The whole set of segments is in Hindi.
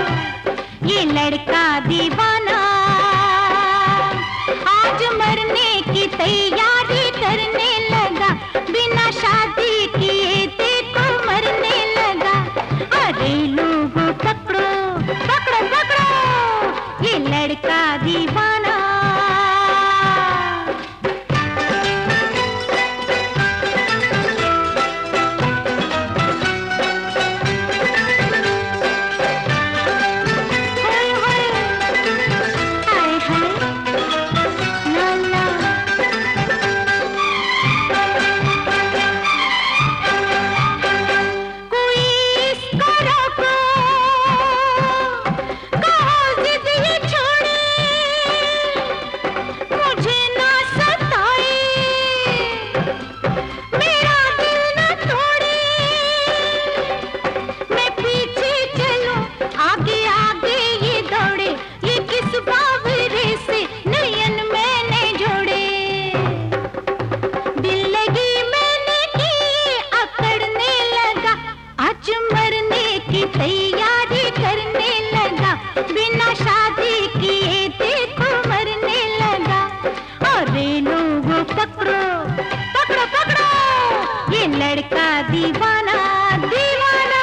ये लड़का दीवाना आज मरने की तैयारी करने लगा, बिना शादी किए देखो मरने लगा। अरे लोगों पकड़ो पकड़ो पकड़ो ये लड़का दीवाना। तैयारी करने लगा, बिना शादी किए देखो मरने लगा। अरे लोगों पकड़ो पकड़ो पकड़ो ये लड़का दीवाना दीवाना।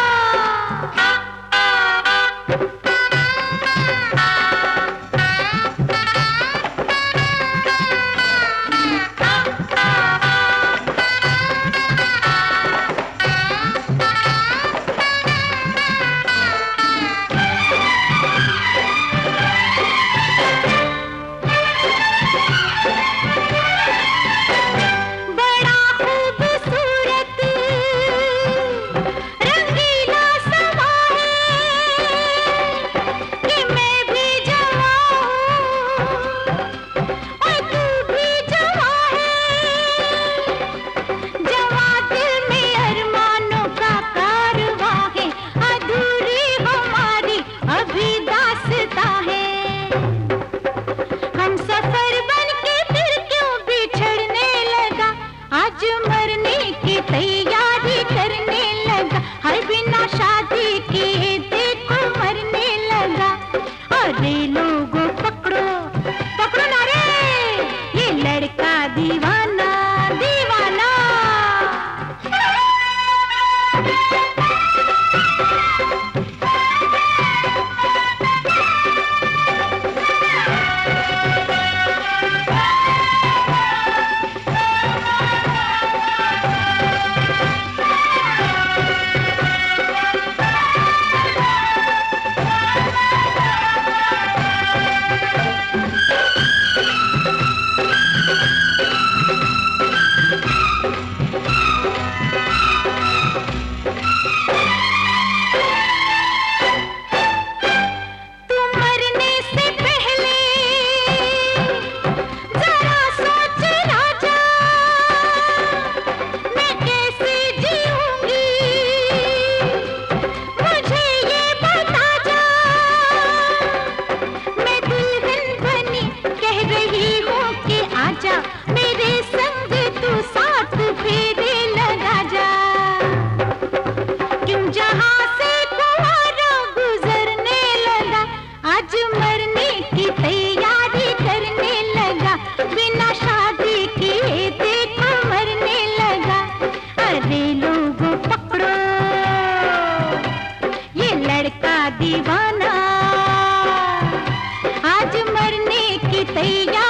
तैयारी करने लगा, हर बिना शादी किए देखो मरने लगा। अरे लोगों पकड़ो पकड़ो ना रे ये लड़का दीवाना दीवाना। मेरे संग तू साथ फेरे लगा जा, क्यों जहां से कुंवारा गुजरने लगा, आज मरने की तैयारी करने लगा, बिना शादी किए देखो मरने लगा। अरे लोगों पकड़ो ये लड़का दीवाना आज मरने की तैयारी